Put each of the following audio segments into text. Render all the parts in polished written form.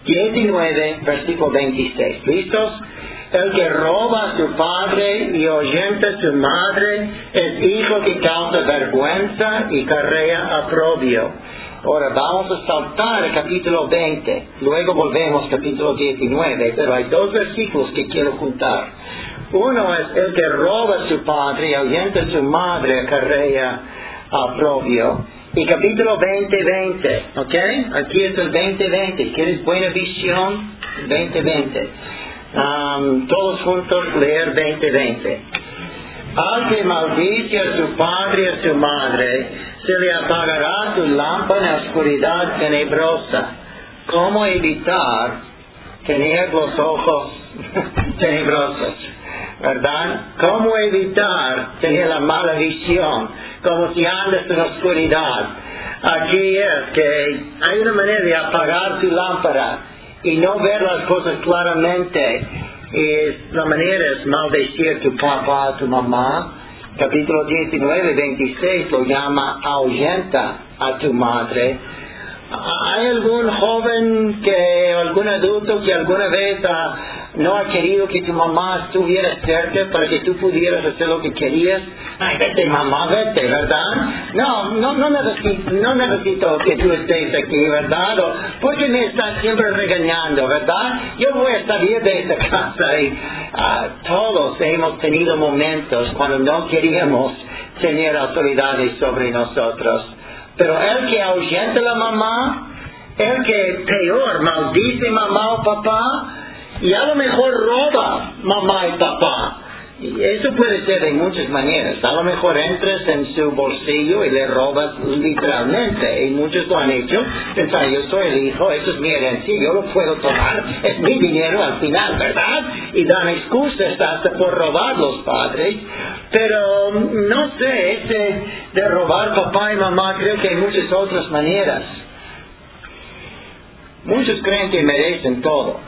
19, versículo 26. ¿Listos? El que roba a su padre y ahuyenta a su madre es hijo que causa vergüenza y carrea oprobio. Ahora vamos a saltar al capítulo 20, luego volvemos al capítulo 19, pero hay dos versículos que quiero juntar. Uno es el que roba a su padre y ahuyenta a su madre, carrea oprobio. Y capítulo 20, ¿ok? Aquí es el 20. ¿Quieres buena visión? 20. Todos juntos leer 20. Al que maldice a su padre y a su madre, se le apagará su lámpara en la oscuridad tenebrosa. ¿Cómo evitar tener los ojos tenebrosos? ¿Verdad? ¿Cómo evitar tener la mala visión? Como si andas en la oscuridad. Aquí es que hay una manera de apagar tu lámpara y no ver las cosas claramente. Y la manera es maldecir a tu papá, a tu mamá. Capítulo 19, 26 lo llama ahuyenta a tu madre. ¿Hay algún joven algún adulto que alguna vez no ha querido que tu mamá estuviera cerca para que tú pudieras hacer lo que querías? Ay, vete mamá, vete, ¿verdad? No necesito que tú estés aquí, ¿verdad? ¿Por qué me estás siempre regañando, verdad? Yo voy a salir de esta casa y todos hemos tenido momentos cuando no queríamos tener autoridades sobre nosotros. Pero el que ahuyenta a la mamá, el que peor maldice mamá o papá, y a lo mejor roba mamá y papá. Y eso puede ser de muchas maneras. A lo mejor entras en su bolsillo y le robas literalmente. Y muchos lo han hecho. Pensan, yo soy el hijo, eso es mi herencia, yo lo puedo tomar, es mi dinero al final, ¿verdad? Y dan excusas hasta por robar los padres. Pero no sé, ese de robar papá y mamá, creo que hay muchas otras maneras. Muchos creen que merecen todo.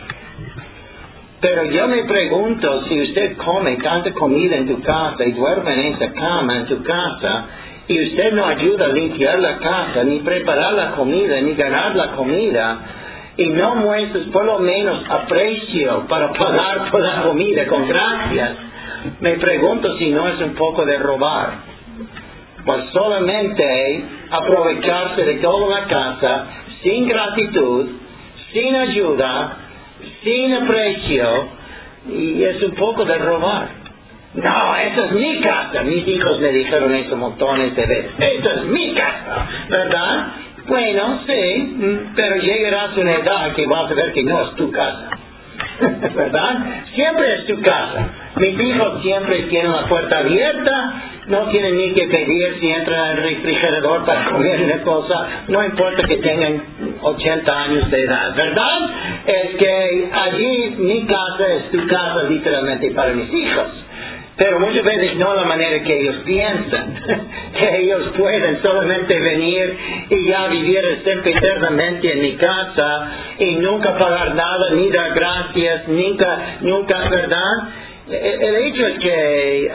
Pero yo me pregunto, si usted come tanta comida en tu casa y duerme en esa cama en tu casa, y usted no ayuda a limpiar la casa, ni preparar la comida, ni ganar la comida, y no muestras por lo menos aprecio para pagar por la comida con gracias, me pregunto si no es un poco de robar. Pues solamente aprovecharse de toda la casa, sin gratitud, sin ayuda, sin aprecio, y es un poco de robar. No, esa es mi casa. Mis hijos me dijeron eso montones de veces. Esta es mi casa, ¿verdad? Bueno, sí, pero llegarás a una edad que vas a ver que no es tu casa. ¿Verdad? Siempre es tu casa. Mis hijos siempre tienen la puerta abierta, no tienen ni que pedir si entran al refrigerador para comer una cosa, no importa que tengan 80 años de edad, ¿verdad? Es que allí mi casa es tu casa literalmente para mis hijos. Pero muchas veces no la manera que ellos piensan, que ellos pueden solamente venir y ya vivir eternamente en mi casa y nunca pagar nada, ni dar gracias, nunca, ¿verdad? El hecho es que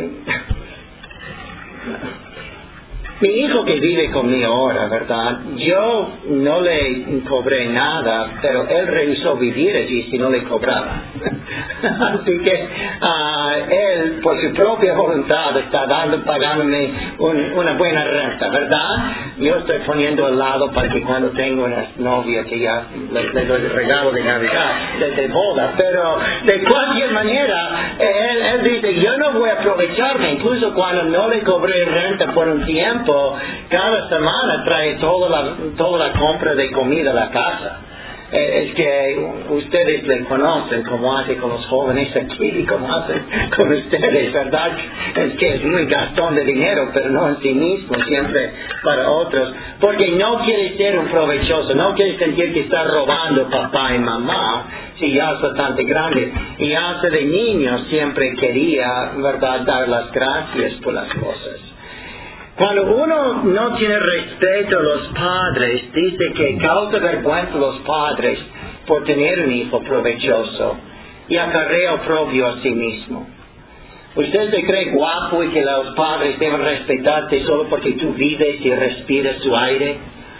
mi hijo que vive conmigo ahora, ¿verdad? Yo no le cobré nada, pero él rehusó vivir allí si no le cobraba. Así que él, por su propia voluntad, está pagándome una buena renta, ¿verdad? Yo estoy poniendo al lado para que cuando tengo una novia que ya le doy el regalo de Navidad, de boda. Pero de cualquier manera, él dice, yo no voy a aprovecharme, incluso cuando no le cobré renta por un tiempo, cada semana trae toda la compra de comida a la casa. Es que ustedes le conocen como hace con los jóvenes aquí y como hacen con ustedes, ¿verdad? Es que es muy gastón de dinero, pero no en sí mismo, siempre para otros. Porque no quiere ser un provechoso, no quiere sentir que está robando papá y mamá, si ya es bastante grande. Y hace de niño siempre quería, ¿verdad?, dar las gracias por las cosas. Cuando uno no tiene respeto a los padres, dice que causa vergüenza a los padres por tener un hijo provechoso y acarrea oprobio a sí mismo. ¿Usted se cree guapo y que los padres deben respetarte solo porque tú vives y respiras su aire?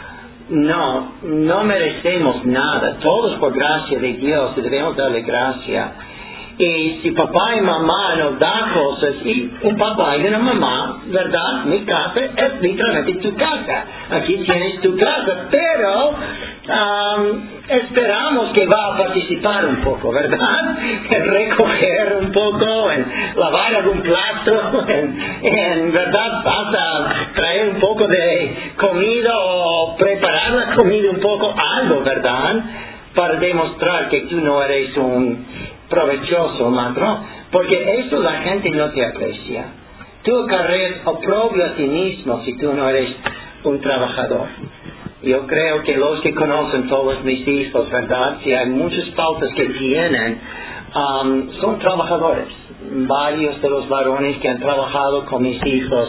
no merecemos nada. Todos por gracia de Dios debemos darle gracia. Y si papá y mamá nos dan cosas, y un papá y una mamá, ¿verdad? Mi casa es literalmente tu casa. Aquí tienes tu casa, pero esperamos que va a participar un poco, ¿verdad? En recoger un poco, en lavar algún plato, en ¿verdad? Vas a traer un poco de comida o preparar la comida un poco, algo, ¿verdad? Para demostrar que tú no eres un provechoso ladrón, porque eso la gente no te aprecia. Tú cargas oprobio a ti mismo si tú no eres un trabajador. Yo creo que los que conocen todos mis hijos, ¿verdad? Si hay muchas faltas que tienen, son trabajadores. Varios de los varones que han trabajado con mis hijos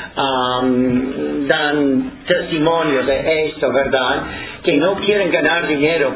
dan testimonio de esto, ¿verdad? Que no quieren ganar dinero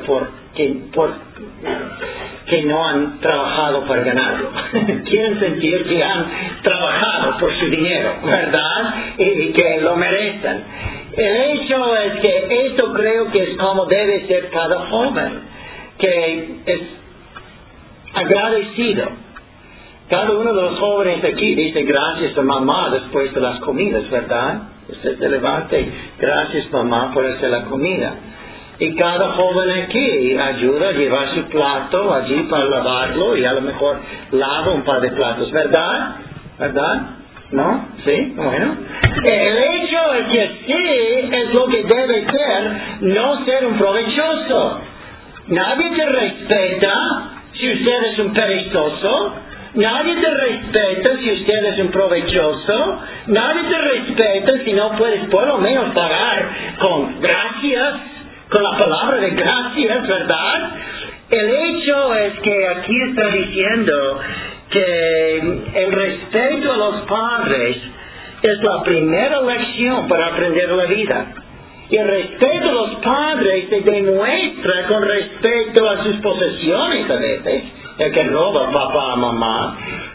que no han trabajado para ganarlo. Quieren sentir que han trabajado por su dinero, ¿verdad? Y que lo merecen. El hecho es que esto creo que es como debe ser cada joven, que es agradecido. Cada uno de los jóvenes aquí dice gracias a mamá después de las comidas, ¿verdad? Usted se levanta y gracias mamá por hacer la comida. Y cada joven aquí ayuda a llevar su plato allí para lavarlo y a lo mejor lava un par de platos, ¿verdad? ¿Verdad? ¿No? ¿Sí? Bueno. El hecho es que sí es lo que debe ser, no ser un provechoso. Nadie te respeta si usted es un perezoso. Nadie te respeta si usted es un provechoso. Nadie te respeta si no puedes por lo menos pagar con gracias, con la palabra de gracias, ¿verdad? El hecho es que aquí está diciendo que el respeto a los padres es la primera lección para aprender la vida. Y el respeto a los padres se demuestra con respecto a sus posesiones a veces. El que roba papá, mamá,